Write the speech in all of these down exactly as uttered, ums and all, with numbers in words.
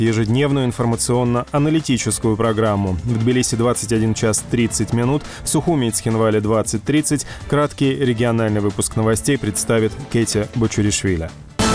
ежедневную информационно-аналитическую программу. В Тбилиси двадцать один час тридцать минут, в Сухуми и Цхинвале двадцать тридцать. Краткий региональный выпуск новостей представит Кетя Бочуришвили.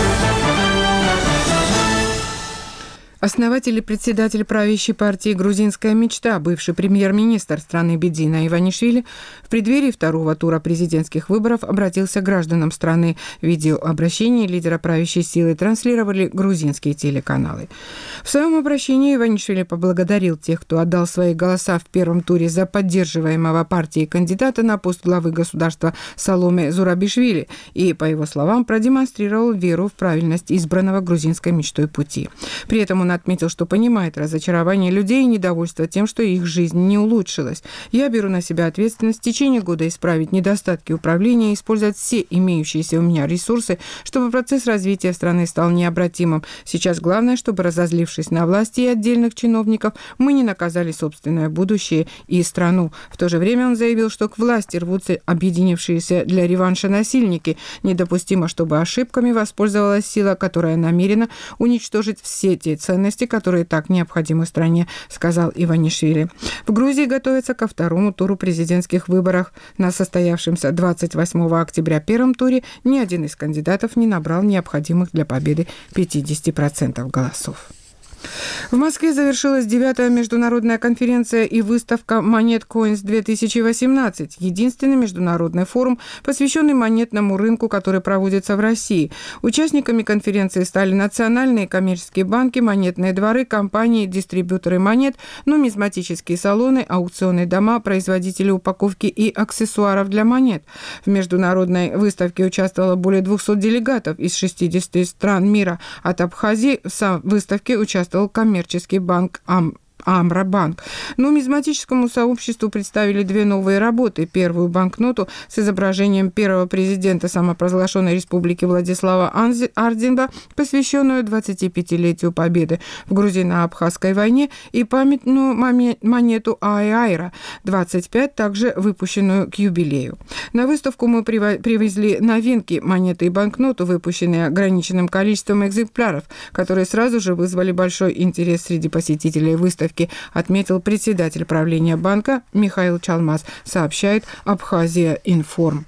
Основатель и председатель правящей партии «Грузинская мечта», бывший премьер-министр страны Бедзина Иванишвили, в преддверии второго тура президентских выборов обратился к гражданам страны. Видеообращение лидера правящей силы транслировали грузинские телеканалы. В своем обращении Иванишвили поблагодарил тех, кто отдал свои голоса в первом туре за поддерживаемого партией кандидата на пост главы государства Саломе Зурабишвили и, по его словам, продемонстрировал веру в правильность избранного грузинской мечтой пути. При этом он Он отметил, что понимает разочарование людей и недовольство тем, что их жизнь не улучшилась. «Я беру на себя ответственность в течение года исправить недостатки управления и использовать все имеющиеся у меня ресурсы, чтобы процесс развития страны стал необратимым. Сейчас главное, чтобы, разозлившись на власти и отдельных чиновников, мы не наказали собственное будущее и страну». В то же время он заявил, что к власти рвутся объединившиеся для реванша насильники. Недопустимо, чтобы ошибками воспользовалась сила, которая намерена уничтожить все те ценности, которые так необходимы стране, сказал Иванишвили. В Грузии готовятся ко второму туру президентских выборов. На состоявшемся двадцать восьмого октября первом туре ни один из кандидатов не набрал необходимых для победы пятьдесят процентов голосов. В Москве завершилась девятая международная конференция и выставка «Монет Coins две тысячи восемнадцать», единственный международный форум, посвященный монетному рынку, который проводится в России. Участниками конференции стали национальные коммерческие банки, монетные дворы, компании, дистрибьюторы монет, нумизматические салоны, аукционные дома, производители упаковки и аксессуаров для монет. В международной выставке участвовало более двухсот делегатов из шестидесяти стран мира. От Абхазии в выставке участвовал коммерческий банк «Ам». Амробанк. Нумизматическому сообществу представили две новые работы. Первую банкноту с изображением первого президента самопровозглашенной республики Владислава Ардинба, посвященную двадцатипятилетию победы в Грузино-Абхазской войне, и памятную монету Ай-Айра двадцать пять, также выпущенную к юбилею. На выставку мы привезли новинки, монеты и банкноту, выпущенные ограниченным количеством экземпляров, которые сразу же вызвали большой интерес среди посетителей выставки, отметил председатель правления банка Михаил Чалмаз, сообщает Абхазия Информ.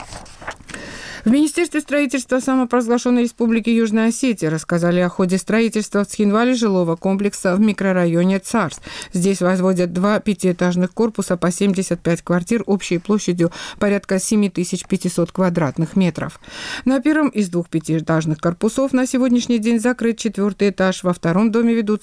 В Министерстве строительства самопровозглашенной республики Южная Осетия рассказали о ходе строительства в Цхинвале жилого комплекса в микрорайоне Царс. Здесь возводят два пятиэтажных корпуса по семьдесят пять квартир общей площадью порядка семь тысяч пятьсот квадратных метров. На первом из двух пятиэтажных корпусов на сегодняшний день закрыт четвертый этаж. Во втором доме ведутся